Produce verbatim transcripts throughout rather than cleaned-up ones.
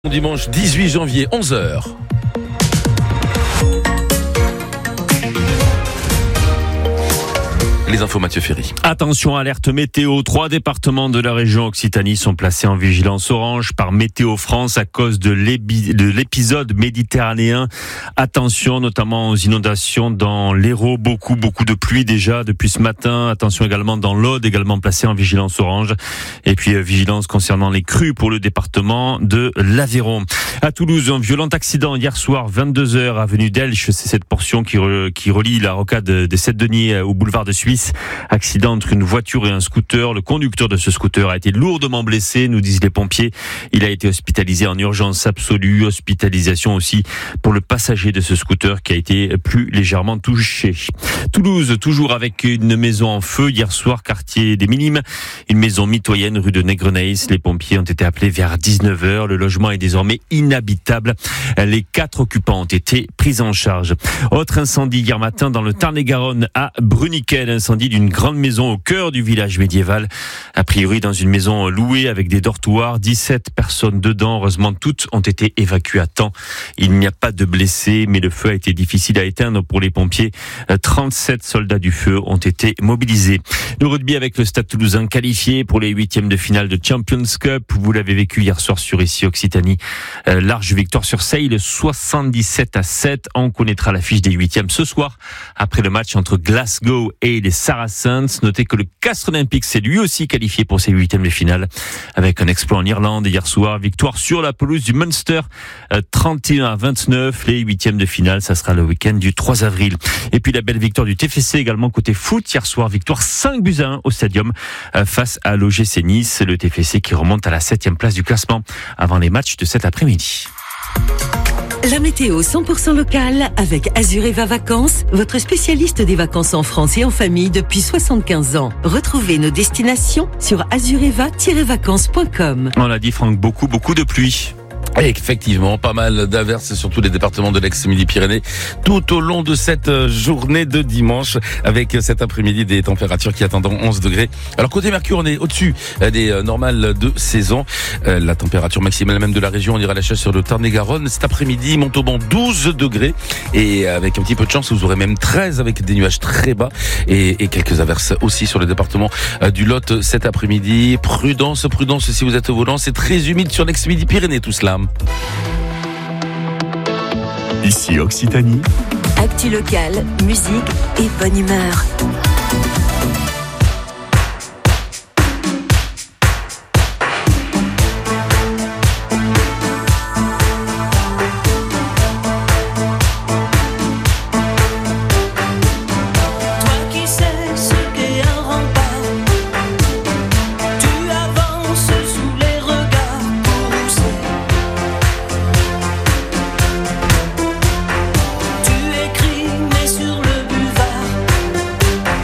Dimanche dix-huit janvier, onze heures. Les infos Mathieu Ferry. Attention, alerte météo. Trois départements de la région Occitanie sont placés en vigilance orange par Météo France à cause de, de l'épisode méditerranéen. Attention notamment aux inondations dans l'Hérault. Beaucoup, beaucoup de pluie déjà depuis ce matin. Attention également dans l'Aude, également placé en vigilance orange. Et puis euh, vigilance concernant les crues pour le département de l'Aveyron. À Toulouse, un violent accident hier soir, vingt-deux heures, avenue d'Elche. C'est cette portion qui, re, qui relie la rocade des Sept-Denis au boulevard de Suisse. Accident entre une voiture et un scooter. Le conducteur de ce scooter a été lourdement blessé, nous disent les pompiers. Il a été hospitalisé en urgence absolue. Hospitalisation aussi pour le passager de ce scooter qui a été plus légèrement touché. Toulouse, toujours avec une maison en feu. Hier soir, quartier des Minimes. Une maison mitoyenne rue de Negreneis. Les pompiers ont été appelés vers dix-neuf heures. Le logement est désormais inhabitable. Les quatre occupants ont été pris en charge. Autre incendie hier matin dans le Tarn-et-Garonne à Bruniquel. Incendie d'une grande maison au cœur du village médiéval. A priori dans une maison louée avec des dortoirs. dix-sept personnes dedans. Heureusement, toutes ont été évacuées à temps. Il n'y a pas de blessés, mais le feu a été difficile à éteindre pour les pompiers. trente-sept soldats du feu ont été mobilisés. Le rugby avec le Stade Toulousain qualifié pour les huitièmes de finale de Champions Cup. Vous l'avez vécu hier soir sur ici Occitanie. Euh, large victoire sur Sale, soixante-dix-sept à sept. On connaîtra l'affiche des huitièmes ce soir après le match entre Glasgow et les Saracens. Notez que le Castres Olympique s'est lui aussi qualifié pour ses huitièmes de finale avec un exploit en Irlande hier soir. Victoire sur la pelouse du Munster, trente et un à vingt-neuf. Les huitièmes de finale, ça sera le week-end du trois avril. Et puis la belle victoire du T F C également côté foot hier soir. Victoire cinq buts à un au Stadium face à l'O G C Nice. Le T F C qui remonte à la septième place du classement avant les matchs de cet après-midi. La météo cent pour cent locale avec Azureva Vacances, votre spécialiste des vacances en France et en famille depuis soixante-quinze ans. Retrouvez nos destinations sur azureva tiret vacances point com. On l'a dit Franck, beaucoup, beaucoup de pluie. Et effectivement, pas mal d'averses sur tous les départements de l'ex-Midi-Pyrénées tout au long de cette journée de dimanche avec cet après-midi des températures qui attendent onze degrés. Alors côté Mercure, on est au-dessus des normales de saison. La température maximale même de la région, on ira à la chasse sur le Tarn-et-Garonne. Cet après-midi, Montauban douze degrés et avec un petit peu de chance, vous aurez même treize avec des nuages très bas et, et quelques averses aussi sur le département du Lot cet après-midi. Prudence, prudence si vous êtes au volant, c'est très humide sur l'ex-Midi-Pyrénées tout cela. Ici Occitanie. Actu locale, musique et bonne humeur. Tu écris mais sur le boulevard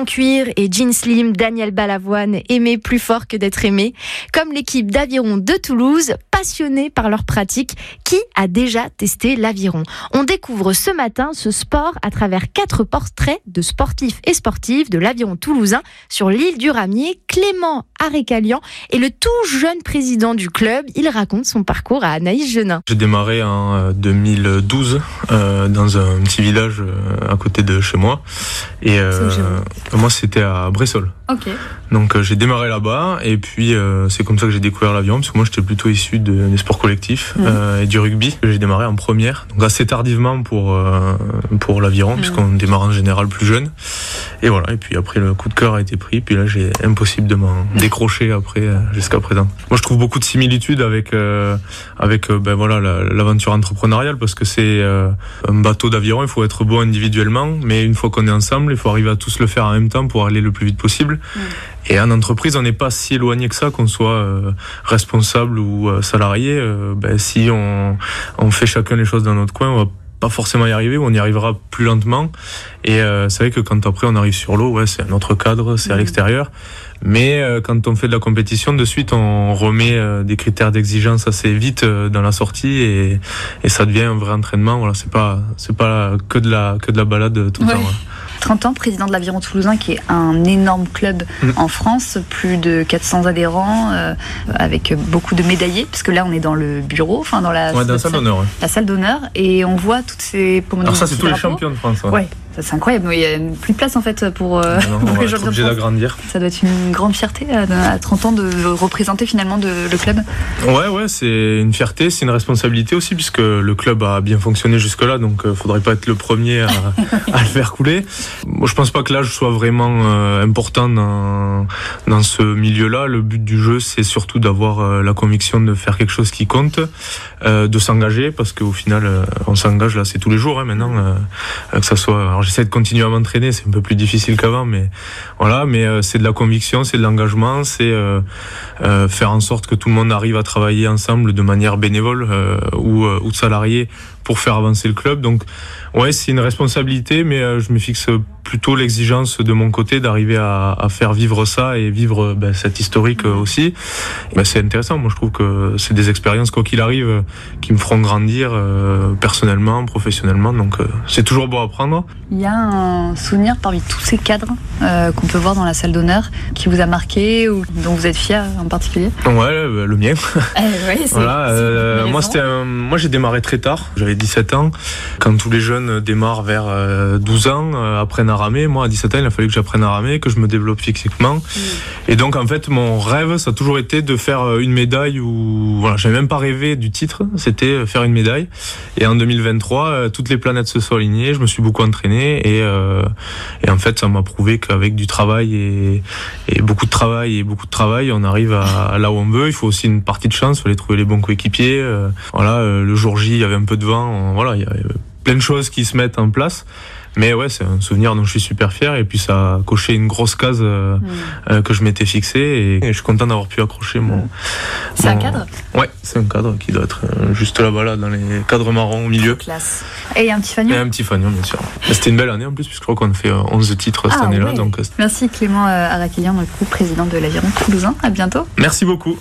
cuir et jean slim, Daniel Balavoine aimait plus fort que d'être aimé. Comme l'équipe d'aviron de Toulouse, passionnée par leur pratique, qui a déjà testé l'aviron. On découvre ce matin ce sport à travers quatre portraits de sportifs et sportives de l'aviron toulousain sur l'île du Ramier. Clément Arécalian est le tout jeune président du club. Il raconte son parcours à Anaïs Genin. J'ai démarré en deux mille douze euh, dans un petit village euh, à côté de chez moi. Et euh, moi, c'était à Bressol. Ok. Donc euh, j'ai démarré là-bas et puis euh, c'est comme ça que j'ai découvert l'aviron parce que moi j'étais plutôt issu de, des sports collectifs mmh. euh, et du rugby. J'ai démarré en première, donc assez tardivement pour euh, pour l'aviron mmh. puisqu'on démarre en général plus jeune. Et voilà. Et puis après le coup de cœur a été pris. Puis là j'ai impossible de m'en décrocher après euh, jusqu'à présent. Moi je trouve beaucoup de similitudes avec euh, avec euh, ben voilà la, l'aventure entrepreneuriale parce que c'est euh, un bateau d'aviron. Il faut être bon individuellement, mais une fois qu'on est ensemble, il faut arriver à tous le faire en même temps pour aller le plus vite possible. Mmh. Et en entreprise, on n'est pas si éloigné que ça, qu'on soit euh, responsable ou euh, salarié. Euh, ben, si on, on fait chacun les choses dans notre coin, on va pas forcément y arriver, ou on y arrivera plus lentement. Et euh, c'est vrai que quand après on arrive sur l'eau, ouais, c'est un autre cadre, c'est à l'extérieur. Mais euh, quand on fait de la compétition, de suite, on remet euh, des critères d'exigence assez vite euh, dans la sortie et, et ça devient un vrai entraînement. Voilà, c'est pas c'est pas que de la que de la balade tout le ouais. temps. Ouais. trente ans, président de l'Aviron Toulousain, qui est un énorme club mmh. en France, plus de quatre cents adhérents, euh, avec beaucoup de médaillés, parce que là on est dans le bureau, enfin dans la, ouais, dans la salle d'honneur. Ouais. La salle d'honneur, et on voit toutes ces... Alors ça c'est tous les champions de France. Ouais. ouais. Ça, c'est incroyable, il n'y a plus de place en fait pour, euh, non, pour les champions de France. D'agrandir. Ça doit être une grande fierté à, à trente ans de représenter finalement de, le club. Ouais, ouais, c'est une fierté, c'est une responsabilité aussi, puisque le club a bien fonctionné jusque-là, donc il ne faudrait pas être le premier à, à le faire couler. Moi, je pense pas que l'âge soit vraiment euh, important dans, dans ce milieu-là. Le but du jeu, c'est surtout d'avoir euh, la conviction de faire quelque chose qui compte, euh, de s'engager, parce qu'au final, euh, on s'engage là, c'est tous les jours hein, maintenant, euh, que ça soit. Alors, j'essaie de continuer à m'entraîner, c'est un peu plus difficile qu'avant, mais voilà. Mais euh, c'est de la conviction, c'est de l'engagement, c'est euh, euh, faire en sorte que tout le monde arrive à travailler ensemble de manière bénévole euh, ou, euh, ou salariée pour faire avancer le club. Donc, ouais, c'est une responsabilité, mais euh, je me fixe plutôt l'exigence de mon côté d'arriver à, à faire vivre ça et vivre ben, cette historique euh, aussi. Ben, c'est intéressant. Moi, je trouve que c'est des expériences, quoi qu'il arrive, euh, qui me feront grandir euh, personnellement, professionnellement. Donc, euh, c'est toujours bon à prendre. Il y a un souvenir parmi tous ces cadres euh, qu'on peut voir dans la salle d'honneur qui vous a marqué ou dont vous êtes fier en particulier? Ouais, le, le mien. Euh, ouais, c'est, voilà, c'est euh, moi, c'était un, moi, j'ai démarré très tard. J'avais dix-sept ans. Quand tous les jeunes démarrent vers euh, douze ans, euh, apprennent à ramer. Moi, à dix-sept ans, il a fallu que j'apprenne à ramer, que je me développe physiquement. Mmh. Et donc, en fait, mon rêve, ça a toujours été de faire une médaille ou, voilà, j'avais même pas rêvé du titre. C'était faire une médaille. Et en deux mille vingt-trois, euh, toutes les planètes se sont alignées. Je me suis beaucoup entraîné et, euh, et en fait, ça m'a prouvé qu'avec du travail et, et beaucoup de travail et beaucoup de travail, on arrive à, à là où on veut. Il faut aussi une partie de chance. Il fallait trouver les bons coéquipiers. Euh, voilà, euh, le jour J, il y avait un peu de vent. On, voilà, il y avait plein de choses qui se mettent en place. Mais ouais, c'est un souvenir dont je suis super fier et puis ça a coché une grosse case euh, mmh. euh, que je m'étais fixée et, et je suis content d'avoir pu accrocher mon... C'est mon... un cadre ? Ouais, c'est un cadre qui doit être euh, juste là-bas, là, dans les cadres marrons au milieu. Classe. Et un petit fanion ? Et un petit fanion, bien sûr. Et c'était une belle année en plus, puisque je crois qu'on a fait onze titres cette ah, année-là. Ouais. Donc... Merci Clément Arécalian, du coup, président de l'Aviron Toulousain. À bientôt. Merci beaucoup.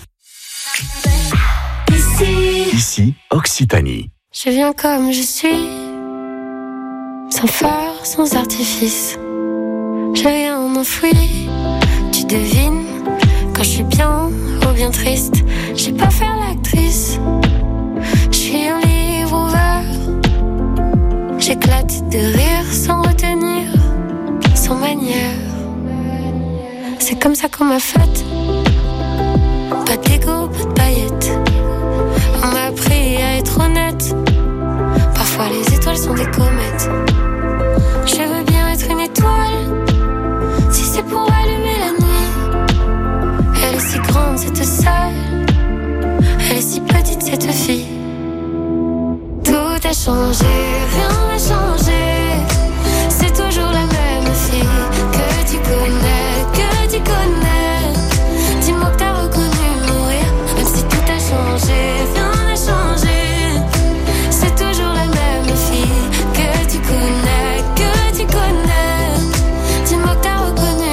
Ici, Ici Occitanie. Je viens comme je suis, sans phare, sans artifice. J'ai rien enfoui, tu devines, quand je suis bien ou bien triste. J'ai pas faire l'actrice, je suis un livre ouvert. J'éclate de rire sans retenir, sans manière. C'est comme ça qu'on m'a faite, pas d'ego, pas de paillettes. On m'a appris à être honnête, parfois les étoiles sont des comètes. Je veux bien être une étoile, si c'est pour allumer la nuit. Elle est si grande cette salle, elle est si petite cette fille. Tout a changé, rien n'a changé. C'est toujours la même fille que tu connais, que tu connais. Dis-moi que t'as reconnu mourir, même si tout a changé, rien n'a changé. C'est toujours la même fille que tu connais, que tu connais. Dis-moi que t'as reconnu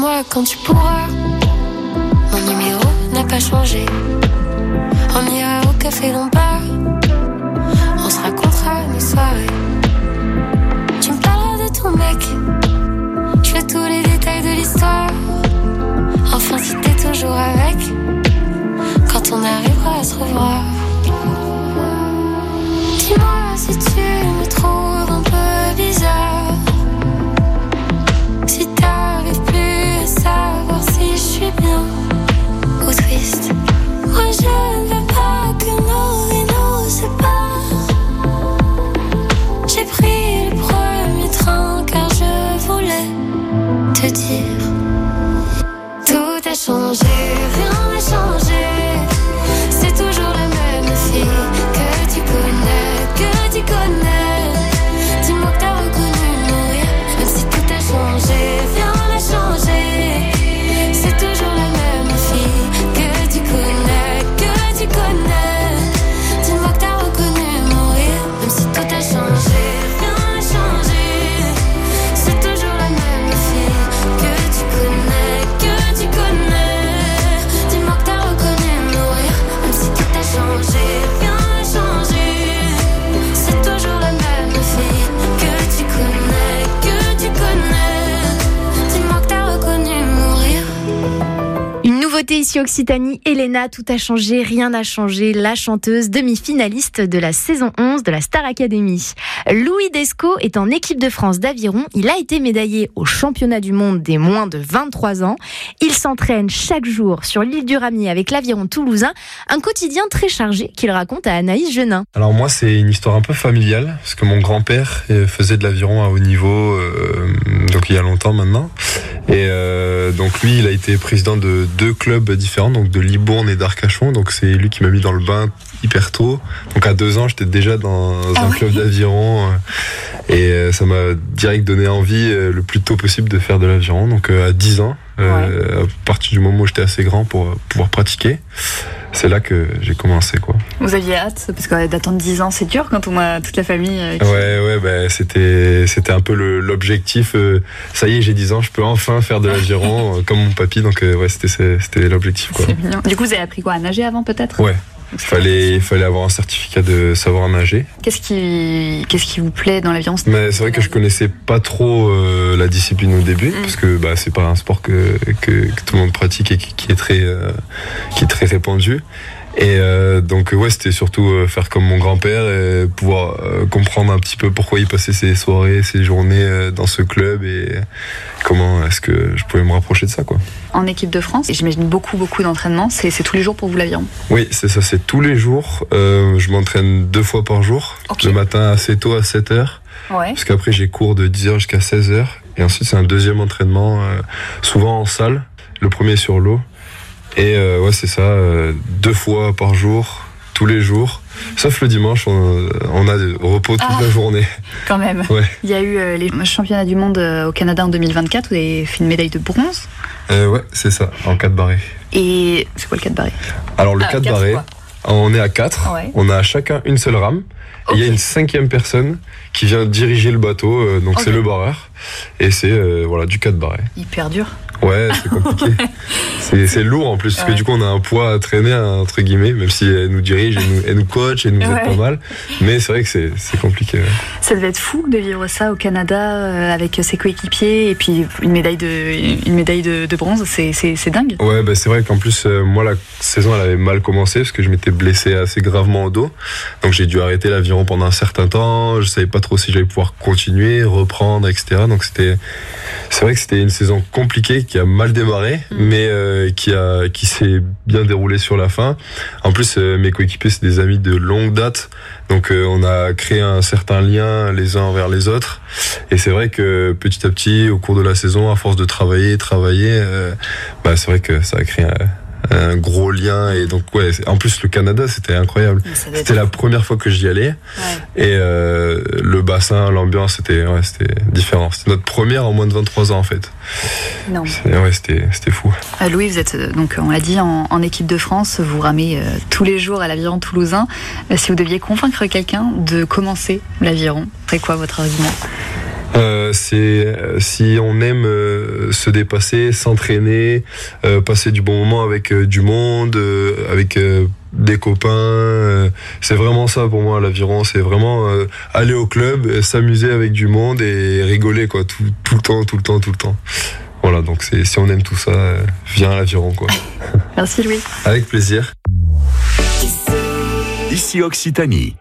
dis-moi quand tu pourras. Mon numéro n'a pas changé. On ira au café Lombard. On se racontera nos soirées. Tu me parleras de ton mec. Je veux tous les détails de l'histoire. Enfin si t'es toujours avec, quand on arrivera à se revoir. Dis-moi si tu me trouves un peu bizarre. Si t'arrives plus à savoir si je suis bien ou triste. Moi je ne veux pas que nos vies nous séparent. J'ai pris le premier train car je voulais te dire. Tout a changé, rien n'a changé. C'est toujours la même fille que tu connais, que tu connais. Dis-moi que t'as reconnu mourir, même si tout a changé, rien n'a changé. C'est toujours la même fille que tu connais, que tu connais. Dis-moi que t'as reconnu mourir, même si tout a changé, rien n'a changé. C'est toujours la même fille que tu connais, que tu connais. Dis-moi que t'as reconnu mourir, même si tout a changé, rien n'a changé. C'est toujours la même fille que tu connais, que tu connais. Dis-moi que t'as reconnu mourir. Une nouveauté ici Occitanie, Elena, tout a changé, rien n'a changé, la chanteuse demi-finaliste de la saison onze de la Star Academy. Louis Descaux est en équipe de France d'aviron, il a été médaillé au championnat du monde des moins de vingt-trois ans. Il s'entraîne chaque jour sur l'île du Ramier avec l'aviron toulousain, un quotidien très chargé qu'il raconte à Anaïs Genin. Alors moi c'est une histoire un peu familiale, parce que mon grand-père faisait de l'aviron à haut niveau, euh, donc il y a longtemps maintenant. Et euh, donc lui il a été président de deux clubs différents, donc de Libourne et d'Arcachon, donc c'est lui qui m'a mis dans le bain hyper tôt. Donc à deux ans j'étais déjà dans ah un oui. club d'aviron et ça m'a direct donné envie le plus tôt possible de faire de l'aviron. Donc à dix ans, ouais. euh, à partir du moment où j'étais assez grand pour pouvoir pratiquer, c'est là que j'ai commencé quoi. Vous aviez hâte parce que d'attendre dix ans c'est dur quand on a toute la famille qui... Ouais ouais bah, c'était c'était un peu le, l'objectif. Euh, ça y est j'ai dix ans, je peux enfin faire de l'aviron euh, comme mon papy, donc euh, ouais c'était c'était l'objectif quoi. C'est mignon. Du coup vous avez appris quoi, à nager avant peut-être? Ouais. Il fallait, fallait avoir un certificat de savoir nager. Qu'est-ce qui, qu'est-ce qui vous plaît dans l'aviron? Mais c'est vrai que je connaissais pas trop euh, la discipline au début, mmh. parce que bah, c'est pas un sport que, que, que tout le monde pratique et qui, qui, est, très, euh, qui est très répandu. Et euh, donc ouais, c'était surtout euh, faire comme mon grand-père et pouvoir euh, comprendre un petit peu pourquoi il passait ses soirées, ses journées euh, dans ce club et comment est-ce que je pouvais me rapprocher de ça quoi. En équipe de France, et j'imagine beaucoup beaucoup d'entraînements, c'est, c'est tous les jours pour vous l'aviron? Oui, c'est ça, c'est tous les jours. Euh, je m'entraîne deux fois par jour, okay. Le matin assez tôt à sept heures, ouais. Parce qu'après j'ai cours de dix heures jusqu'à seize heures et ensuite c'est un deuxième entraînement, euh, souvent en salle, le premier sur l'eau. Et euh, ouais, c'est ça, euh, deux fois par jour, tous les jours. Sauf le dimanche, on, on a de repos toute ah, la journée. Quand même. Ouais. Il y a eu euh, les championnats du monde au Canada en deux mille vingt-quatre, vous avez fait une médaille de bronze. Euh, ouais, c'est ça, en quatre barrés. Et c'est quoi le quatre barrés? Alors le ah, quatre barrés, on est à quatre, ouais. On a chacun une seule rame. Okay. Et il y a une cinquième personne qui vient diriger le bateau, euh, donc okay. C'est le barreur. Et c'est euh, voilà, du quatre barrés. Hyper dur. Ouais, c'est compliqué. c'est, c'est lourd en plus, parce ouais. que du coup on a un poids à traîner, entre guillemets, même si elle nous dirige, elle nous, elle nous coach, elle nous ouais. aide pas mal. Mais c'est vrai que c'est, c'est compliqué. Ouais. Ça devait être fou de vivre ça au Canada euh, avec ses coéquipiers et puis une médaille de, une médaille de, de bronze, c'est, c'est, c'est dingue. Ouais, bah c'est vrai qu'en plus, euh, moi la saison elle avait mal commencé parce que je m'étais blessé assez gravement au dos. Donc j'ai dû arrêter l'aviron pendant un certain temps. Je savais pas trop si j'allais pouvoir continuer, reprendre, et cetera. Donc c'était, c'est vrai que c'était une saison compliquée qui a mal démarré, mmh. mais euh, qui a qui s'est bien déroulée sur la fin. En plus, euh, mes coéquipiers c'est des amis de longue date, donc euh, on a créé un certain lien les uns envers les autres. Et c'est vrai que petit à petit, au cours de la saison, à force de travailler, travailler, euh, bah c'est vrai que ça a créé un un gros lien. Et donc ouais, en plus le Canada c'était incroyable, c'était la première fois que j'y allais, ouais. Et euh, le bassin, l'ambiance c'était, ouais, c'était différent, c'était notre première en moins de vingt-trois ans en fait. Non. C'est, ouais, c'était, c'était fou. euh, Louis, vous êtes donc on l'a dit en, en équipe de France, vous ramez euh, tous les jours à l'aviron toulousain. euh, si vous deviez convaincre quelqu'un de commencer l'aviron, c'est quoi votre argument? euh, C'est euh, si on aime euh, se dépasser, s'entraîner, euh, passer du bon moment avec euh, du monde, euh, avec euh, des copains. Euh, c'est vraiment ça pour moi, l'aviron. C'est vraiment euh, aller au club, euh, s'amuser avec du monde et rigoler quoi, tout, tout le temps, tout le temps, tout le temps. Voilà, donc c'est, si on aime tout ça, euh, viens à l'aviron quoi. Merci Louis. Avec plaisir. Ici Occitanie.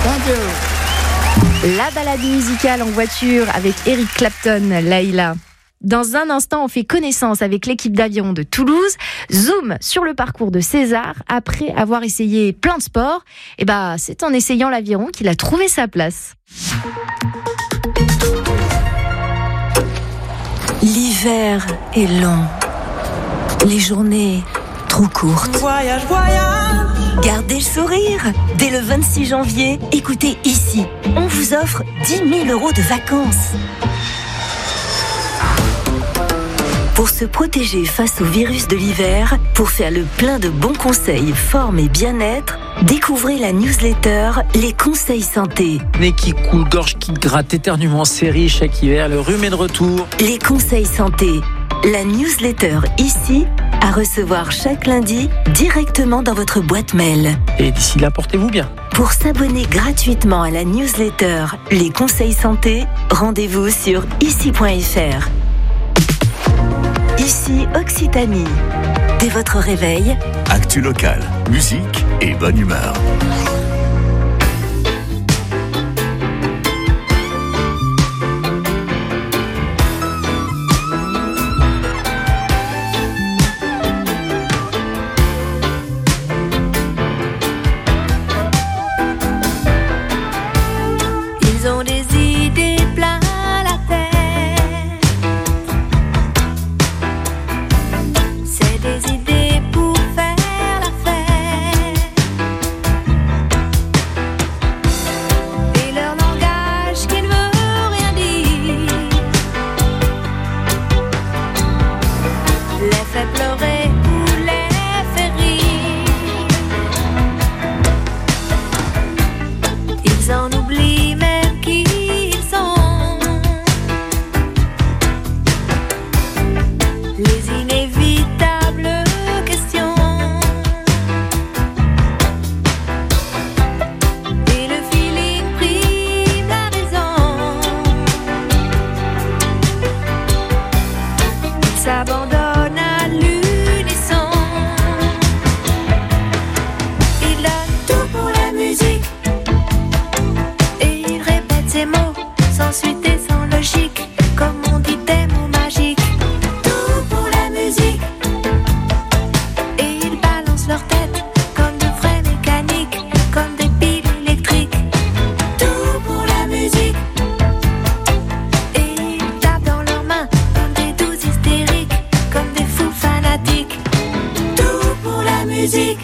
La balade musicale en voiture avec Eric Clapton, Layla. Dans un instant, on fait connaissance avec l'équipe d'aviron de Toulouse. Zoom sur le parcours de César. Après avoir essayé plein de sports, et bah, c'est en essayant l'aviron qu'il a trouvé sa place. L'hiver est long. Les journées trop courtes. Voyage, voyage. Gardez le sourire. Dès le vingt-six janvier, écoutez ici. On vous offre dix mille euros de vacances. Pour se protéger face au virus de l'hiver, pour faire le plein de bons conseils, forme et bien-être, découvrez la newsletter Les Conseils Santé. Nez qui coule, gorge qui gratte, éternuement, série chaque hiver, le rhume est de retour. Les Conseils Santé. La newsletter ici, à recevoir chaque lundi directement dans votre boîte mail. Et d'ici là, portez-vous bien. Pour s'abonner gratuitement à la newsletter Les Conseils Santé, rendez-vous sur ici point f r. Ici Occitanie. Dès votre réveil, actu locale, musique et bonne humeur. Ils ont des idées plein la tête. C'est des idées pour faire la fête. Et leur langage qui ne veut rien dire les fait pleurer ou les fait rire. Ils en oublient même qui ils sont. Les inévitables questions. Et le feeling prime la raison. Ils s'abandonnent à l'unisson. Ils donnent tout pour la musique. Et il répète ces mots sans suite et sans logique, comme on dit des mots magiques. Tout pour la musique. Et ils balancent leur tête comme de vrais mécaniques, comme des piles électriques. Tout pour la musique. Et ils tapent dans leurs mains comme des doux hystériques, comme des fous fanatiques. Tout pour la musique.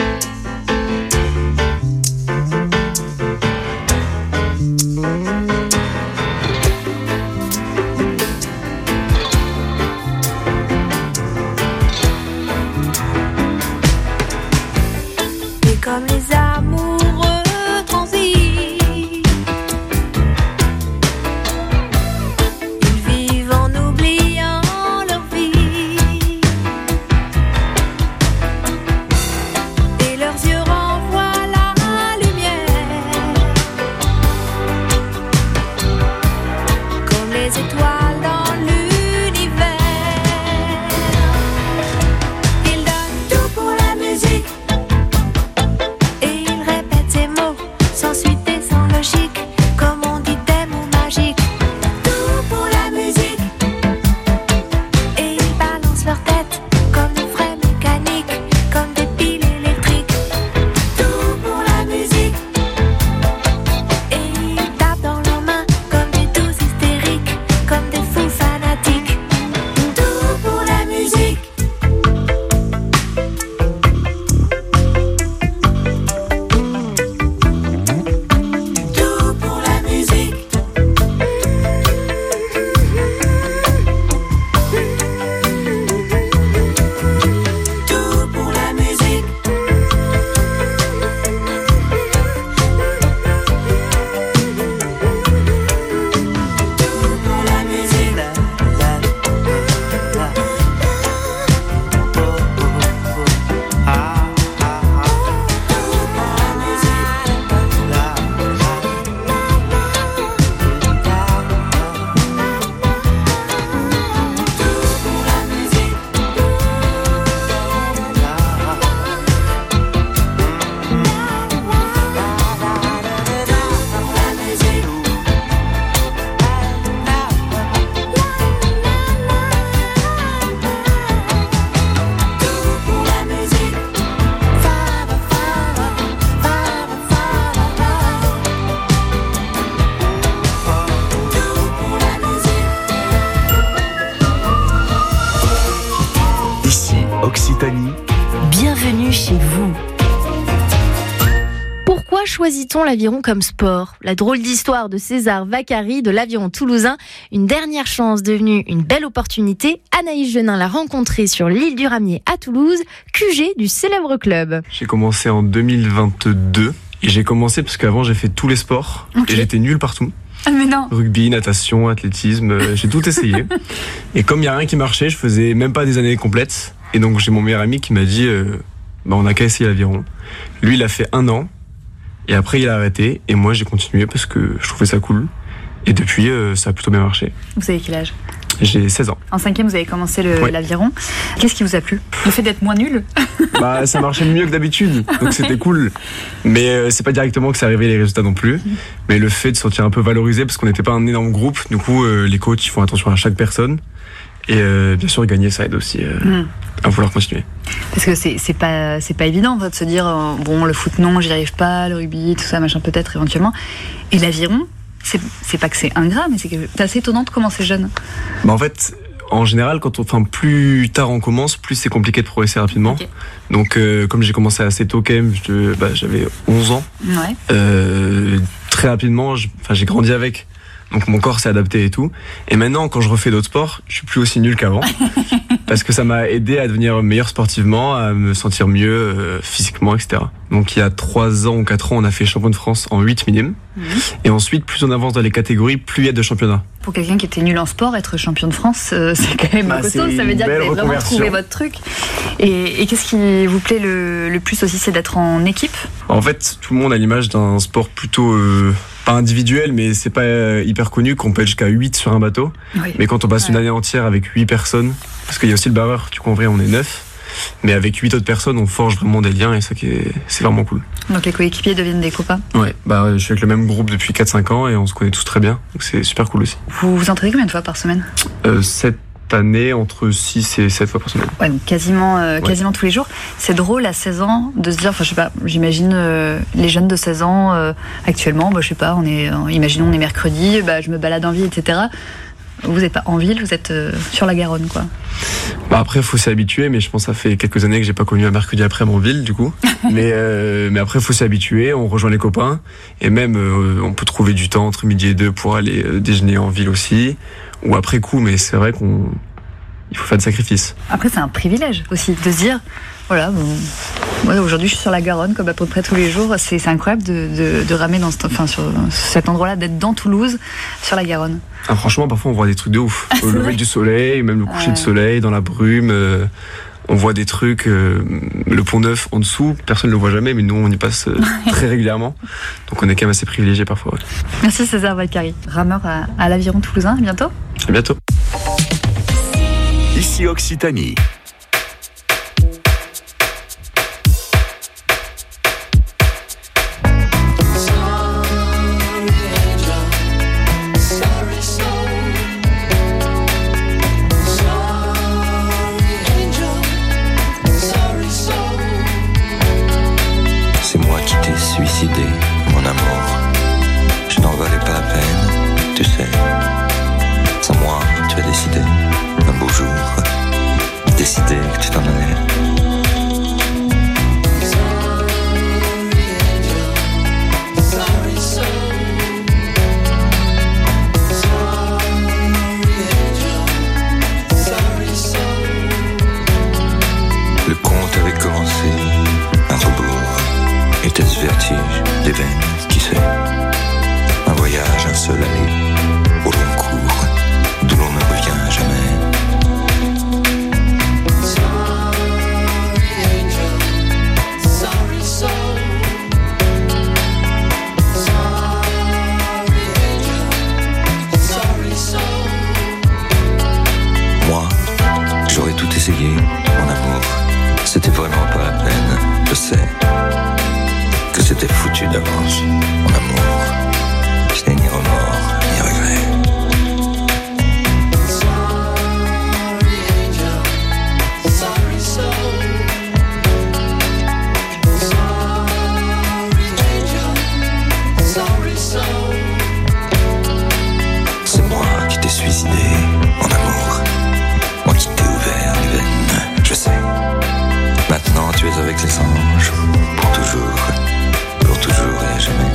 Et comme les amoureux transis, ils vivent en oubliant leur vie. Occitanie. Bienvenue chez vous. Pourquoi choisit-on l'aviron comme sport ? La drôle d'histoire de César Vaccari de l'aviron toulousain, une dernière chance devenue une belle opportunité. Anaïs Genin l'a rencontré sur l'île du Ramier à Toulouse, Q G du célèbre club. J'ai commencé en deux mille vingt-deux et j'ai commencé parce qu'avant j'ai fait tous les sports okay. et j'étais nul partout. Ah mais non. Rugby, natation, athlétisme, euh, j'ai tout essayé. Et comme il n'y a rien qui marchait, je faisais même pas des années complètes. Et donc j'ai mon meilleur ami qui m'a dit euh, bah, on a qu'à essayer l'aviron. Lui il a fait un an. Et après, il a arrêté. Et moi, j'ai continué parce que je trouvais ça cool. Et depuis, euh, ça a plutôt bien marché. Vous avez quel âge ? J'ai seize ans. En cinquième, vous avez commencé le, ouais. l'aviron. Qu'est-ce qui vous a plu ? Le fait d'être moins nul ? Bah, ça marchait mieux que d'habitude. Donc, c'était cool. Mais euh, c'est pas directement que ça arrivait les résultats non plus. Mais le fait de se sentir un peu valorisé, parce qu'on n'était pas un énorme groupe. Du coup, euh, les coachs, ils font attention à chaque personne. Et euh, bien sûr, gagner, ça aide aussi euh, mmh. à vouloir continuer. Parce que c'est, c'est, pas, c'est pas évident en fait, de se dire euh, bon, le foot non, j'y arrive pas, le rugby, tout ça, machin, peut-être éventuellement. Et l'aviron, c'est, c'est pas que c'est ingrat, mais c'est, que c'est assez étonnant de commencer jeune. Bah en fait, en général, quand on, enfin, plus tard on commence, plus c'est compliqué de progresser rapidement. Okay. Donc, euh, comme j'ai commencé assez tôt quand même, je, bah, j'avais onze ans. Ouais. Euh, très rapidement, je, j'ai grandi avec. Donc mon corps s'est adapté et tout. Et maintenant, quand je refais d'autres sports, je suis plus aussi nul qu'avant. Parce que ça m'a aidé à devenir meilleur sportivement, à me sentir mieux euh, physiquement, et cetera. Donc il y a trois ans ou quatre ans, on a fait champion de France en huit minimes. Mmh. Et ensuite, plus on avance dans les catégories, plus il y a de championnats. Pour quelqu'un qui était nul en sport, être champion de France, euh, c'est quand même bah, costaud. Ça veut dire que vous avez vraiment trouvé votre truc. Et, et qu'est-ce qui vous plaît le, le plus aussi, c'est d'être en équipe ? En fait, tout le monde a l'image d'un sport plutôt... Euh, pas individuel, mais c'est pas euh, hyper connu qu'on peut être jusqu'à huit sur un bateau. Oui. Mais quand on passe ouais. une année entière avec huit personnes, parce qu'il y a aussi le barreur, du coup en vrai on est neuf, mais avec huit autres personnes, on forge vraiment des liens et ça qui est, c'est vraiment cool. Donc les coéquipiers deviennent des copains ? Ouais, bah je suis avec le même groupe depuis quatre cinq ans et on se connaît tous très bien, donc c'est super cool aussi. Vous vous entraînez combien de fois par semaine ? euh, sept année entre six et sept fois par semaine. Ouais, donc quasiment, euh, ouais. quasiment tous les jours. C'est drôle à seize ans de se dire, enfin je sais pas, j'imagine euh, les jeunes de seize ans euh, actuellement, bah, je sais pas, on est, euh, imaginons on est mercredi, bah, je me balade en ville, et cetera. Vous n'êtes pas en ville, vous êtes euh, sur la Garonne, quoi. Bah après, il faut s'y habituer, mais je pense que ça fait quelques années que j'ai pas connu un mercredi après en ville, du coup. mais, euh, mais après, il faut s'y habituer, on rejoint les copains, et même euh, on peut trouver du temps entre midi et deux pour aller euh, déjeuner en ville aussi. Ou après coup, mais c'est vrai qu'on il faut faire des sacrifices. Après, c'est un privilège aussi de se dire, voilà, bon, ouais, aujourd'hui je suis sur la Garonne comme à peu près tous les jours. C'est, c'est incroyable de, de, de ramer dans, enfin, sur cet endroit-là, d'être dans Toulouse, sur la Garonne. Ah, franchement, parfois on voit des trucs de ouf. Au lever du soleil, même le coucher ouais. du soleil, dans la brume. Euh, on voit des trucs, euh, le Pont Neuf en dessous, personne ne le voit jamais, mais nous on y passe euh, très régulièrement. Donc on est quand même assez privilégiés parfois. Ouais. Merci César Vaccari, rameur à, à l'aviron toulousain. À bientôt. À bientôt. Ici Occitanie. C'est moi qui t'ai suicidé, mon amour. Je n'en valais pas la peine, tu sais. Sans moi, tu as décidé, un beau jour, décidé que tu t'en allais. Le conte avait commencé, un rebours. Était-ce vertige, des veines, qui sait? Un voyage, un seul aller, au long cours, d'où l'on ne revient jamais. Moi, j'aurais tout essayé, mon amour. C'était vraiment pas la peine, je sais. Que c'était foutu d'avance, mon amour. Je n'ai ni remords, ni regret. avec les anges, pour toujours, pour toujours et à jamais.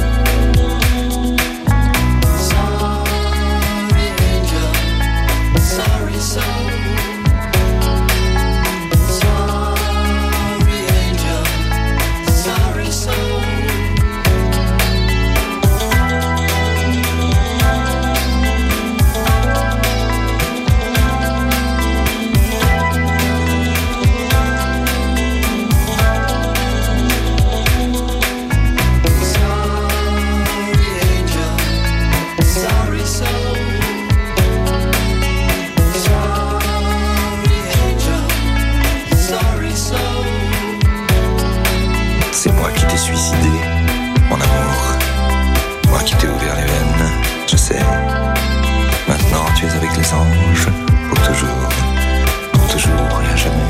C'est moi qui t'ai suicidé, mon amour. Moi qui t'ai ouvert les veines, je sais. Maintenant tu es avec les anges, pour toujours, pour toujours et à jamais.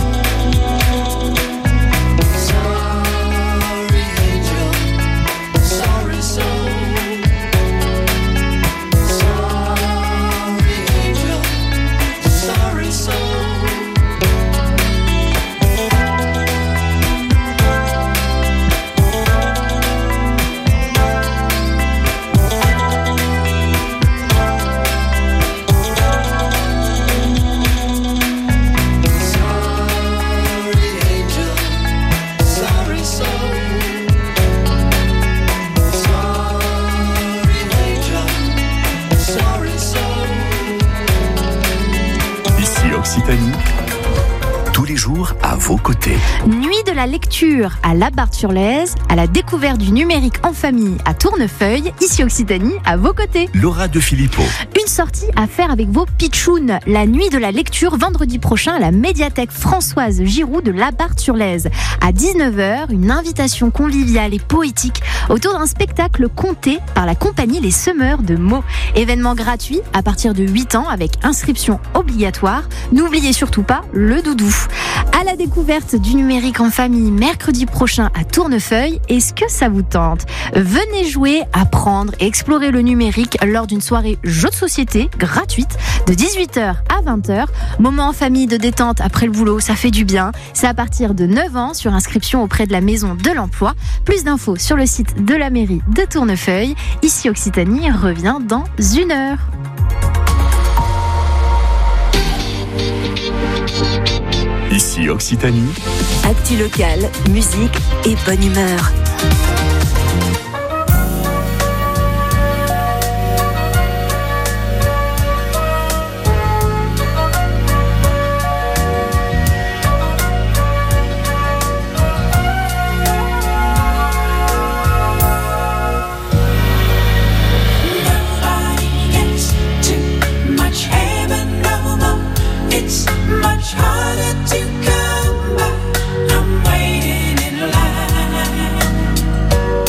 Occitanie, tous les jours à vos côtés. Nuit de la lecture à Labarthe-sur-Lèze, à la découverte du numérique en famille à Tournefeuille, ici Occitanie, à vos côtés. Laura De Filippo. Une sortie à faire avec vos pitchouns. La nuit de la lecture vendredi prochain à la médiathèque Françoise Giroud de Labarthe-sur-Lèze. À dix-neuf heures, une invitation conviviale et poétique autour d'un spectacle conté par la compagnie Les Semeurs de mots. Événement gratuit à partir de huit ans avec inscription obligatoire. N'oubliez surtout pas le doudou. À la découverte du numérique en famille mercredi prochain à Tournefeuille, est-ce que ça vous tente ? Venez jouer, apprendre et explorer le numérique lors d'une soirée jeux de société gratuite de dix-huit heures à vingt heures. Moment en famille de détente après le boulot, ça fait du bien. C'est à partir de neuf ans sur inscription auprès de la Maison de l'Emploi. Plus d'infos sur le site de la mairie de Tournefeuille. Ici Occitanie revient dans une heure. Ici Occitanie. Actu locale, musique et bonne humeur. To come back, I'm waiting in line.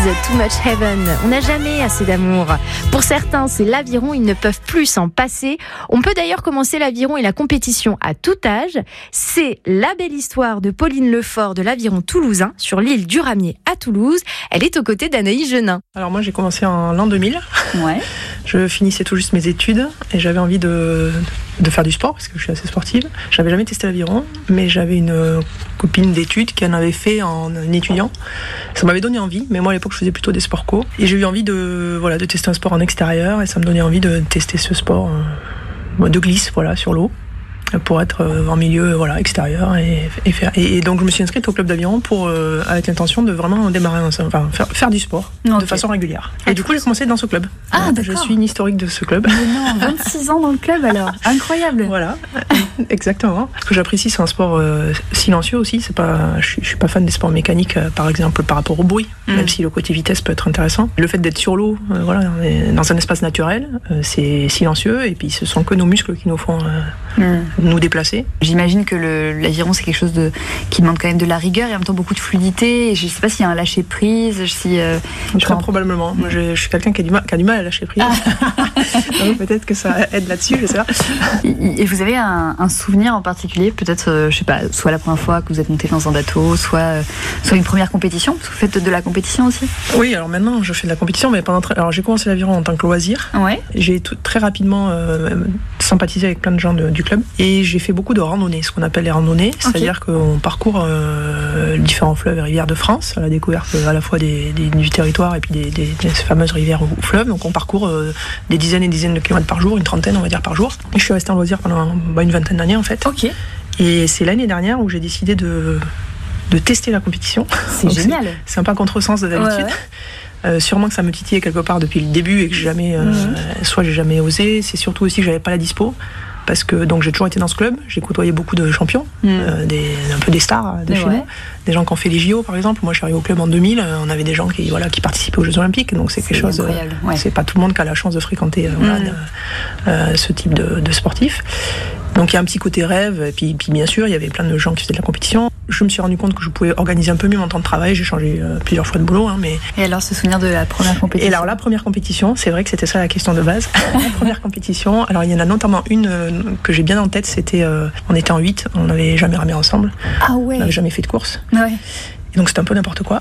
Too Much Heaven. On n'a jamais assez d'amour. Pour certains, c'est l'aviron, ils ne peuvent plus s'en passer. On peut d'ailleurs commencer l'aviron et la compétition à tout âge. C'est la belle histoire de Pauline Lefort de l'aviron toulousain sur l'île du Ramier à Toulouse. Elle est aux côtés d'Anaïs Genin. Alors moi j'ai commencé en l'an deux mille. Ouais. Je finissais tout juste mes études et j'avais envie de, de faire du sport parce que je suis assez sportive. J'avais jamais testé l'aviron, mais j'avais une copine d'études qui en avait fait en étudiant. Ça m'avait donné envie, mais moi à l'époque je faisais plutôt des sports co. Et j'ai eu envie de, voilà, de tester un sport en extérieur et ça me donnait envie de tester ce sport euh, de glisse, voilà, sur l'eau, pour être en milieu, voilà, extérieur et, et faire et, et donc je me suis inscrite au club d'aviron pour euh, avec l'intention de vraiment démarrer enfin faire, faire du sport okay. de façon régulière. Et du coup j'ai commencé dans ce club. Ah, donc, je suis une historique de ce club. Mais non, vingt-six ans dans le club alors, incroyable. Voilà, exactement. Ce que j'apprécie c'est un sport euh, silencieux aussi. C'est pas, je, je suis pas fan des sports mécaniques euh, par exemple par rapport au bruit, mm. même si le côté vitesse peut être intéressant. Le fait d'être sur l'eau, euh, voilà, dans un espace naturel, euh, c'est silencieux et puis ce sont que nos muscles qui nous font euh, mm. nous déplacer. J'imagine que le, l'aviron c'est quelque chose de, qui demande quand même de la rigueur et en même temps beaucoup de fluidité. Et je sais pas s'il y a un lâcher prise. Si, euh, Très quand... probablement. Moi, je, je suis quelqu'un qui a, du mal, qui a du mal à lâcher prise. Ah. Donc peut-être que ça aide là-dessus, je sais pas. Et, et vous avez un, un souvenir en particulier, peut-être, euh, je sais pas, soit la première fois que vous êtes monté dans un bateau, soit, euh, soit une première compétition, parce que vous faites de la compétition aussi. Oui, alors maintenant je fais de la compétition, mais pendant très... alors j'ai commencé l'aviron en tant que loisir. Ouais. J'ai tout, très rapidement euh, sympathisé avec plein de gens de, du club et j'ai fait beaucoup de randonnées, ce qu'on appelle les randonnées, okay. C'est-à-dire qu'on parcourt euh, différents fleuves et rivières de France à la découverte à la fois des, des, du territoire et puis des, des, des fameuses rivières ou fleuves. Donc on parcourt euh, des dizaines et dizaines de kilomètres par jour, une trentaine on va dire par jour. Et je suis restée en loisir pendant bah, une vingtaine d'années en fait. Okay. Et c'est l'année dernière où j'ai décidé de, de tester la compétition. C'est donc génial. C'est, c'est un pas contresens de d'habitude. Ouais, ouais. Euh, sûrement que ça me titillait quelque part depuis le début et que j'ai jamais, euh, mmh. soit j'ai jamais osé. C'est surtout aussi que j'avais pas la dispo. Parce que donc j'ai toujours été dans ce club, j'ai côtoyé beaucoup de champions, mmh. euh, des, un peu des stars de Mais chez ouais. nous, des gens qui ont fait les J O par exemple. Moi je suis arrivée au club en deux mille, euh, on avait des gens qui voilà qui participaient aux Jeux Olympiques, donc c'est, c'est quelque chose. Euh, ouais. C'est pas tout le monde qui a la chance de fréquenter euh, mmh. voilà, de, euh, ce type de, de sportif. Donc il y a un petit côté rêve, et puis, puis bien sûr il y avait plein de gens qui faisaient de la compétition. Je me suis rendu compte que je pouvais organiser un peu mieux mon temps de travail. J'ai changé euh, plusieurs fois de boulot, hein, mais. Et alors ce souvenir de la première compétition. Et alors la première compétition, c'est vrai que c'était ça la question de base. La première compétition. Alors il y en a notamment une euh, que j'ai bien en tête. C'était, euh, on était en huit, on n'avait jamais ramé ensemble. Ah ouais. On n'avait jamais fait de course. Ouais. Et donc c'était un peu n'importe quoi.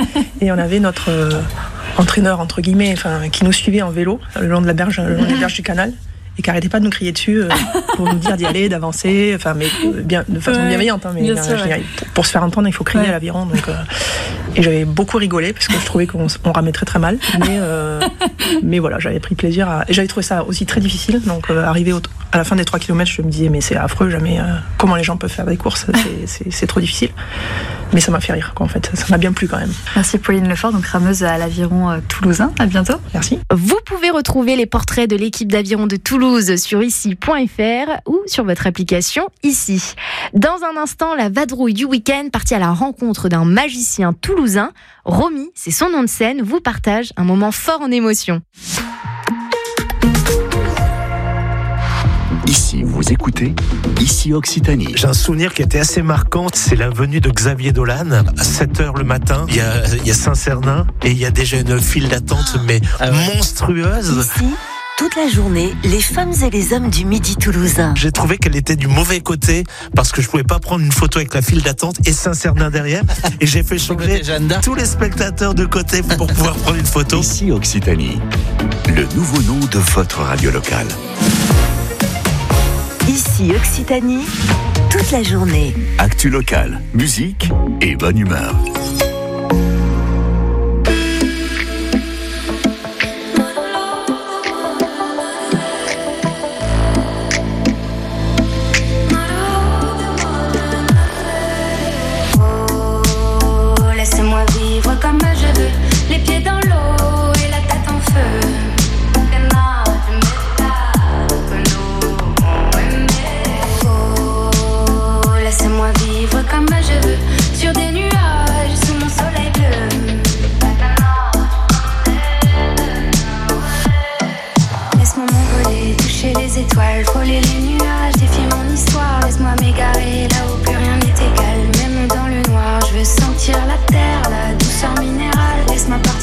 Et on avait notre euh, entraîneur entre guillemets, enfin qui nous suivait en vélo le long de la berge, le long des berges du canal. Et qui arrêtait pas de nous crier dessus euh, pour nous dire d'y aller, d'avancer, enfin mais euh, bien de façon ouais, bienveillante, hein, mais bien sûr, ouais. pour, pour se faire entendre, il faut crier ouais. à l'aviron. Donc euh, et j'avais beaucoup rigolé parce que je trouvais qu'on on ramait très très mal, mais euh, mais voilà, j'avais pris plaisir à, et j'avais trouvé ça aussi très difficile. Donc euh, arrivé au, à la fin des trois kilomètres, je me disais mais c'est affreux, jamais euh, comment les gens peuvent faire des courses, c'est, c'est, c'est trop difficile. Mais ça m'a fait rire, quoi, en fait. Ça m'a bien plu quand même. Merci Pauline Lefort, donc rameuse à l'aviron euh, toulousain. À bientôt. Merci. Vous pouvez retrouver les portraits de l'équipe d'aviron de Toulouse sur ici point f r ou sur votre application Ici. Dans un instant, la vadrouille du week-end, partie à la rencontre d'un magicien toulousain. Romy, c'est son nom de scène, vous partage un moment fort en émotion. Ici, vous écoutez Ici Occitanie. J'ai un souvenir qui était assez marquant, c'est la venue de Xavier Dolan à sept heures le matin. Il y a, il y a Saint-Cernin et il y a déjà une file d'attente mais ah ouais. monstrueuse. Ici, toute la journée, les femmes et les hommes du Midi toulousain. J'ai trouvé qu'elle était du mauvais côté parce que je pouvais pas prendre une photo avec la file d'attente et Saint-Cernin derrière. Et j'ai fait changer tous les spectateurs de côté pour pouvoir prendre une photo. Ici Occitanie, le nouveau nom de votre radio locale. Ici Occitanie, toute la journée. Actu locale, musique et bonne humeur. Oh, laissez-moi vivre comme je veux, les pieds dans l'eau et la tête en feu. Laissez-moi vivre comme je veux, sur des nuages,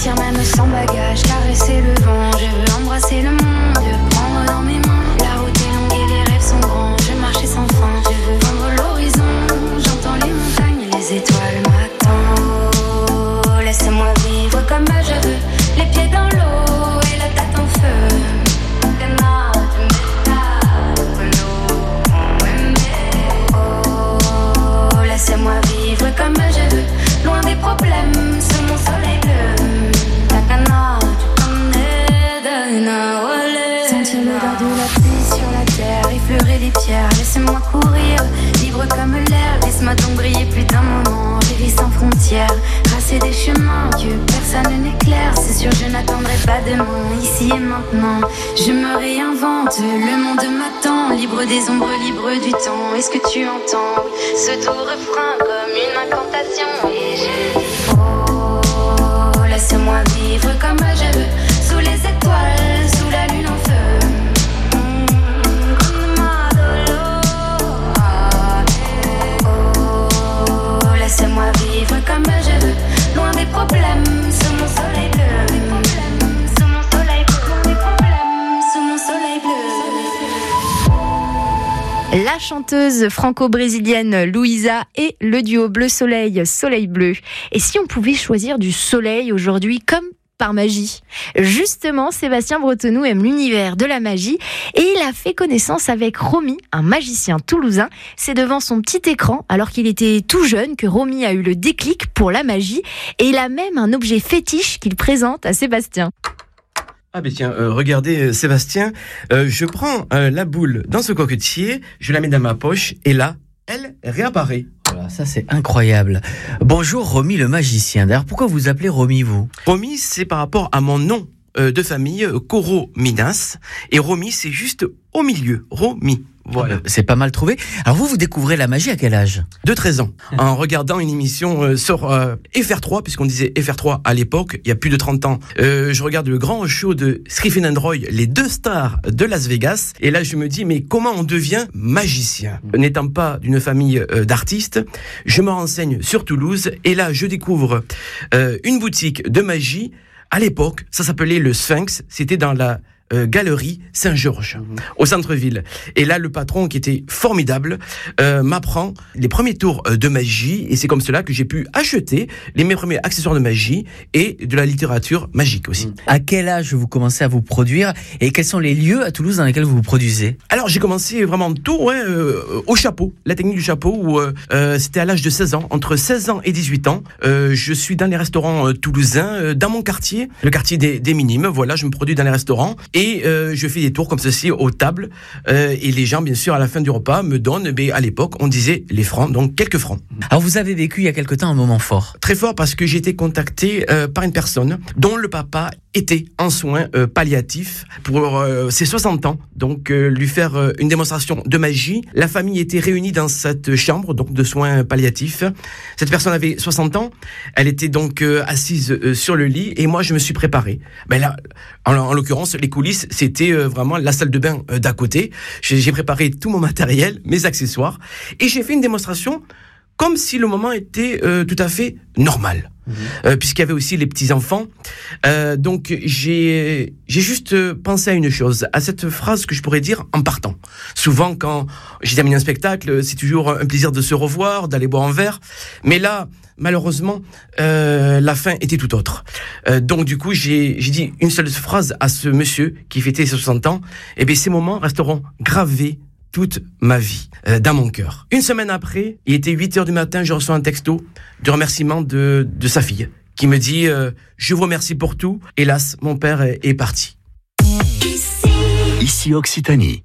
partir même sans bagage, caresser le vent. Je veux embrasser le monde, le prendre dans mes mains. La route est longue et les rêves sont grands. Je veux marcher sans fin, je veux vendre l'horizon. J'entends les montagnes, les étoiles m'attendent. Oh, laisse-moi vivre comme je veux, les pieds dans l'eau et la tête en feu. Oh, laisse-moi vivre comme je veux, loin des problèmes, sous mon soleil bleu. Takana, tu connais Dana Wale. Sentir l'odeur de la pluie sur la terre, effleurer les pierres, laisse-moi courir, libre comme l'air. Laisse-moi donc briller plus d'un moment, vivre sans frontières, tracer des chemins que personne n'éclaire. C'est sûr, je n'attendrai pas demain, ici et maintenant. Je me réinvente, le monde m'attend, libre des ombres, libre du temps. Est-ce que tu entends ce doux refrain comme une incantation? Et je dis oh, laisse-moi vivre comme je veux, sous les étoiles, sous la lune en feu. Oh, laisse-moi vivre comme je veux, loin des problèmes, sous mon soleil bleu. Sous mon soleil bleu, loin des problèmes, sous mon soleil bleu. La chanteuse franco-brésilienne Louisa et le duo Bleu Soleil, Soleil Bleu. Et si on pouvait choisir du soleil aujourd'hui comme par magie? Justement, Sébastien Bretonneau aime l'univers de la magie et il a fait connaissance avec Romy, un magicien toulousain. C'est devant son petit écran, alors qu'il était tout jeune, que Romy a eu le déclic pour la magie et il a même un objet fétiche qu'il présente à Sébastien. Ah ben tiens, euh, regardez euh, Sébastien, euh, je prends euh, la boule dans ce coquetier, je la mets dans ma poche et là, elle réapparaît. Voilà, ça c'est incroyable. Bonjour Romy le magicien. D'ailleurs, pourquoi vous appelez Romy vous? Romy, c'est par rapport à mon nom euh, de famille, euh, Koro Minas, et Romy, c'est juste au milieu, Romy. Voilà. C'est pas mal trouvé. Alors vous, vous découvrez la magie à quel âge? De treize ans, en regardant une émission euh, sur euh, F R trois, puisqu'on disait F R trois à l'époque, il y a plus de trente ans. Euh, je regarde le grand show de Stephen and Roy, les deux stars de Las Vegas, et là je me dis, mais comment on devient magicien? N'étant pas d'une famille euh, d'artistes, je me renseigne sur Toulouse, et là je découvre euh, une boutique de magie. À l'époque, ça s'appelait le Sphinx, c'était dans la Euh, galerie Saint-Georges, mmh. au centre-ville. Et là, le patron, qui était formidable, euh, m'apprend les premiers tours euh, de magie, et c'est comme cela que j'ai pu acheter les mes premiers accessoires de magie et de la littérature magique aussi. Mmh. À quel âge vous commencez à vous produire, et quels sont les lieux à Toulouse dans lesquels vous vous produisez? Alors, j'ai commencé vraiment tôt, ouais, euh, au chapeau, la technique du chapeau, où euh, euh, c'était à l'âge de seize ans, entre seize ans et dix-huit ans. Euh, je suis dans les restaurants euh, toulousains, euh, dans mon quartier, le quartier des, des Minimes, voilà, je me produis dans les restaurants. Et euh, je fais des tours comme ceci aux tables. Euh, et les gens, bien sûr, à la fin du repas, me donnent, mais à l'époque, on disait les francs, donc quelques francs. Alors, vous avez vécu il y a quelque temps un moment fort. Très fort, parce que j'ai été contacté euh, par une personne dont le papa était en soins euh, palliatifs pour euh, ses soixante ans. Donc, euh, lui faire euh, une démonstration de magie. La famille était réunie dans cette chambre, donc de soins palliatifs. Cette personne avait soixante ans. Elle était donc euh, assise euh, sur le lit, et moi, je me suis préparé. Ben là, en, en l'occurrence, les coulisses, c'était euh, vraiment la salle de bain euh, d'à côté. J'ai, j'ai préparé tout mon matériel, mes accessoires, et j'ai fait une démonstration comme si le moment était euh, tout à fait normal. Mmh. Euh, puisqu'il y avait aussi les petits-enfants. Euh, donc, j'ai, j'ai juste pensé à une chose, à cette phrase que je pourrais dire en partant. Souvent, quand j'ai terminé un spectacle, c'est toujours un plaisir de se revoir, d'aller boire un verre. Mais là, malheureusement, euh, la fin était tout autre. Euh, donc, du coup, j'ai, j'ai dit une seule phrase à ce monsieur qui fêtait ses soixante ans. Eh bien, ces moments resteront gravés toute ma vie, euh, dans mon cœur. Une semaine après, il était huit heures du matin, je reçois un texto de remerciement de, de sa fille, qui me dit euh, « Je vous remercie pour tout. Hélas, mon père est, est parti. » Ici Occitanie.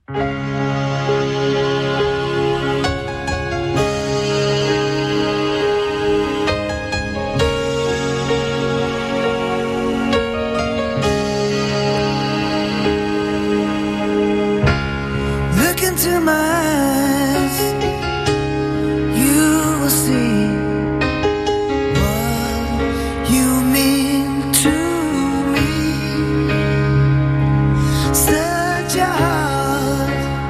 Such a heart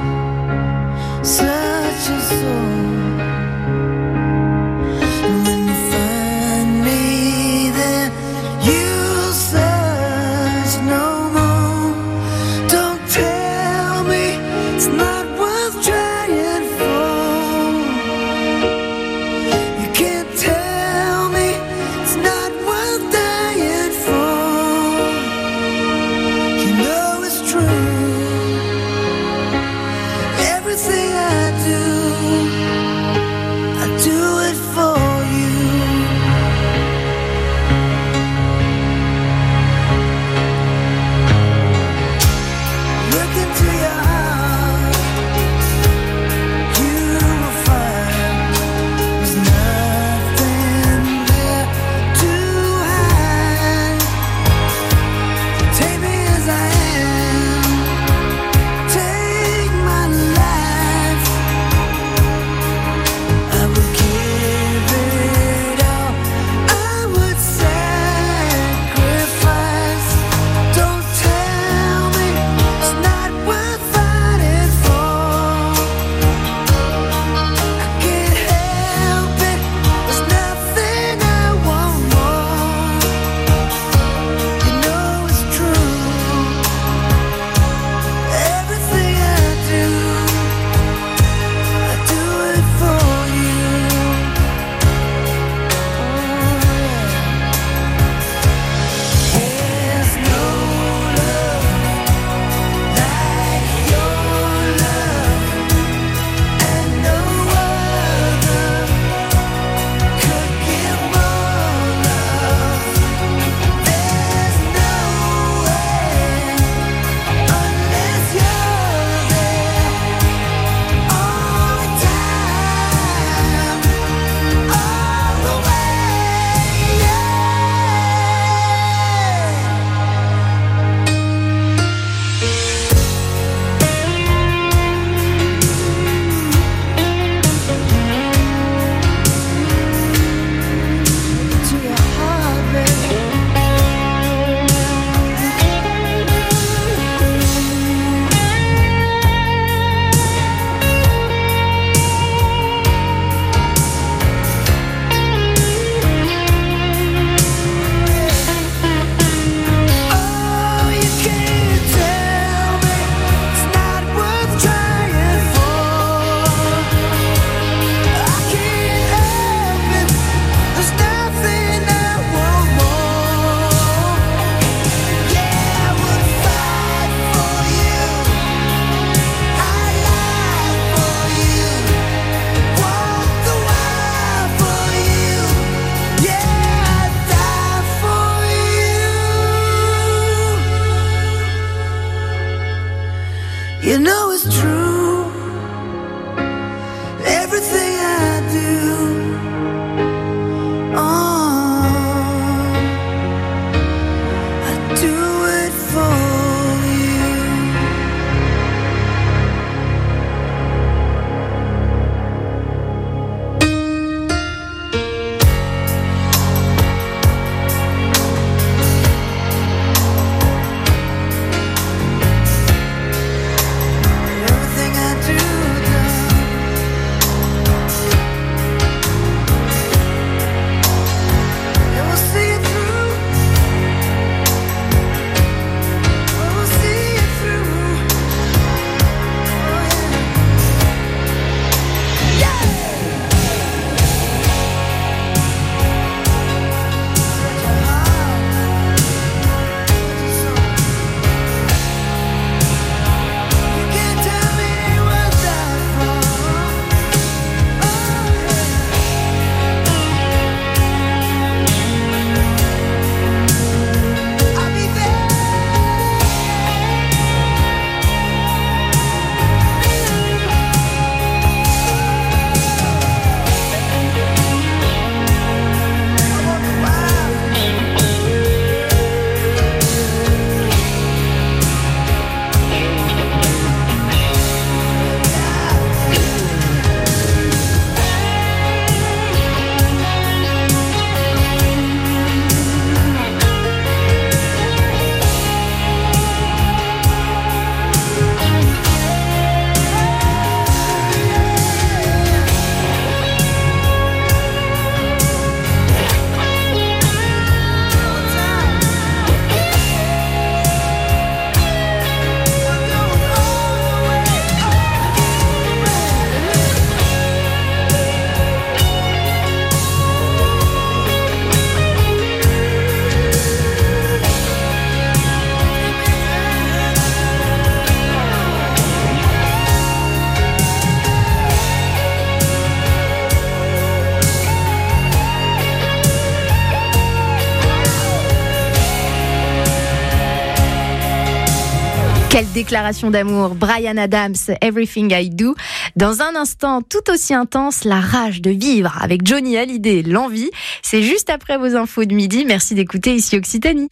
Quelle déclaration d'amour, Bryan Adams, Everything I Do. Dans un instant tout aussi intense, la rage de vivre avec Johnny Hallyday, l'envie. C'est juste après vos infos de midi. Merci d'écouter ici Occitanie.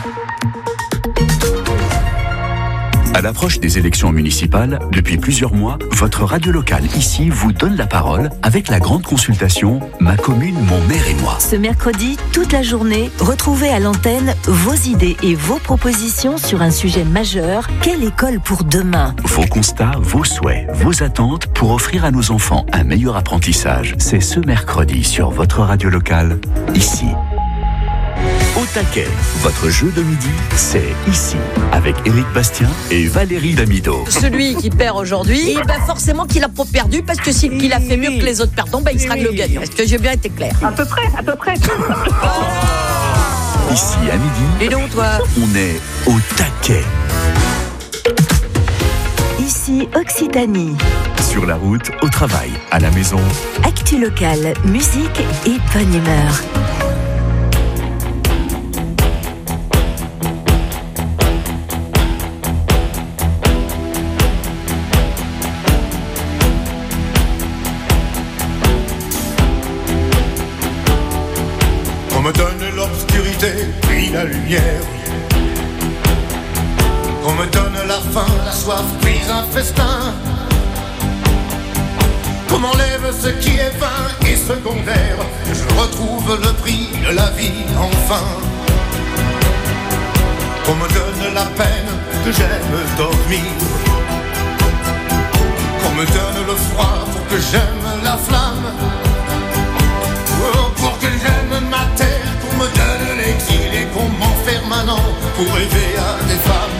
À l'approche des élections municipales, depuis plusieurs mois, votre radio locale ici vous donne la parole avec la grande consultation « Ma commune, mon maire et moi ». Ce mercredi, toute la journée, retrouvez à l'antenne vos idées et vos propositions sur un sujet majeur. Quelle école pour demain ? Vos constats, vos souhaits, vos attentes pour offrir à nos enfants un meilleur apprentissage. C'est ce mercredi sur votre radio locale, ici. Au taquet, votre jeu de midi, c'est ici, avec Éric Bastien et Valérie Damido. Celui qui perd aujourd'hui, et ben forcément qu'il a pas perdu, parce que s'il qu'il a fait mieux que les autres perdants, ben il sera le gagnant. Est-ce que j'ai bien été clair ? À peu près, à peu près. Ici, à midi, et donc, toi, on est au taquet. Ici, Occitanie. Sur la route, au travail, à la maison. Actu locale, musique et bonne humeur. On me donne l'obscurité, puis la lumière. Qu'on me donne la faim, la soif, puis un festin. Qu'on m'enlève ce qui est vain et secondaire. Que je retrouve le prix de la vie, enfin. Qu'on me donne la peine, que j'aime dormir. Qu'on me donne le froid pour que j'aime la flamme. Oh, pour que j'aime ma terre, qu'on me donne l'exil et qu'on m'enferme un an pour rêver à des femmes.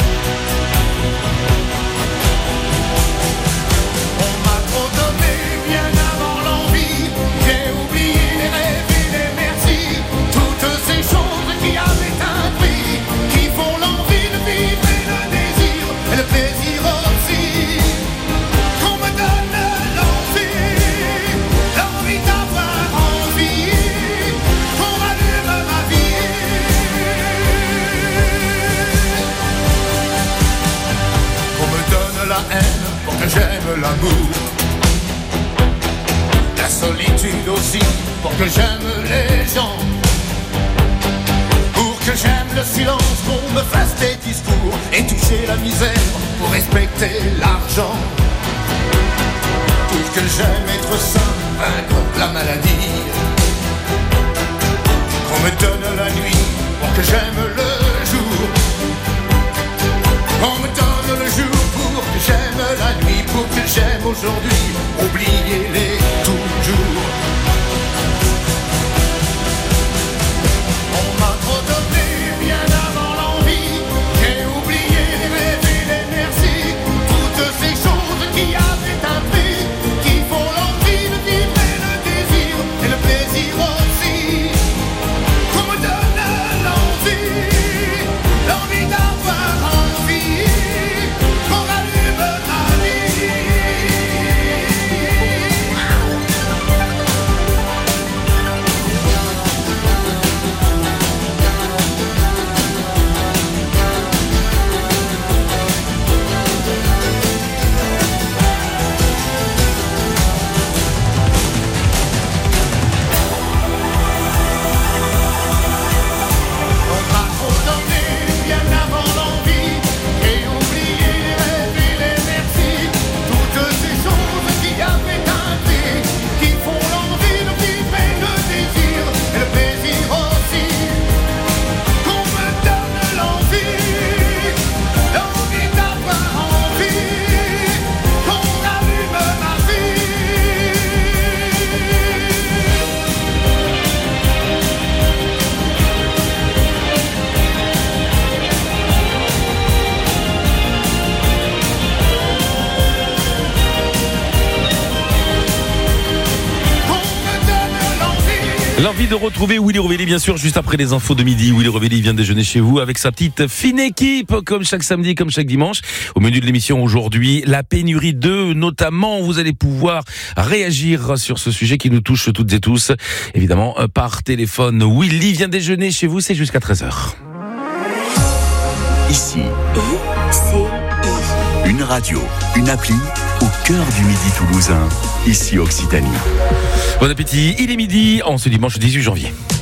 On m'a trop donné bien avant l'envie, j'ai oublié les rêves et les merci, toutes ces choses qui avaient un prix, qui font l'envie de vivre et le désir, et le plaisir aussi. Qu'on me donne l'envie, l'envie d'avoir envie, qu'on rallume ma vie. Qu'on me donne la haine pour que j'aime l'amour, la solitude aussi pour que j'aime les gens, pour que j'aime le silence, qu'on me fasse des discours et toucher la misère pour respecter l'argent, pour que j'aime être sain, vaincre la maladie. Qu'on me donne la nuit pour que j'aime le jour, on me donne le jour pour que j'aime la nuit, pour que j'aime aujourd'hui, oubliez-les toujours. On m'a trop donné bien avant l'envie, j'ai oublié les rêves et les merci, toutes ces choses qui avaient un prix, qui font l'envie de vivre et le désir, et le plaisir aussi. Qu'on me donne l'envie, l'envie d'avoir envie, qu'on rallume ma vie. On m'a trop donné bien avant l'envie, j'ai oublié les rêves et les merci, toutes ces choses qui avaient un prix, qui font l'envie de vivre et le désir, et le plaisir aussi. Qu'on me donne l'envie, l'envie d'avoir envie, qu'on rallume ma vie. L'envie de retrouver Willy Rovelli, bien sûr, juste après les infos de midi. Willy Rovelli vient déjeuner chez vous avec sa petite fine équipe, comme chaque samedi, comme chaque dimanche. Au menu de l'émission aujourd'hui, la pénurie d'œufs, notamment. Vous allez pouvoir réagir sur ce sujet qui nous touche toutes et tous. Évidemment, par téléphone. Willy vient déjeuner chez vous, c'est jusqu'à treize heures. ici. I C I. Une radio, une appli au cœur du Midi toulousain, ici Occitanie. Bon appétit, il est midi en ce dimanche dix-huit janvier.